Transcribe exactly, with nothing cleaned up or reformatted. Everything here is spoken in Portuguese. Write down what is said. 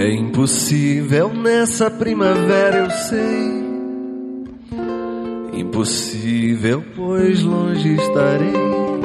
É impossível nessa primavera, eu sei. Impossível, pois longe estarei.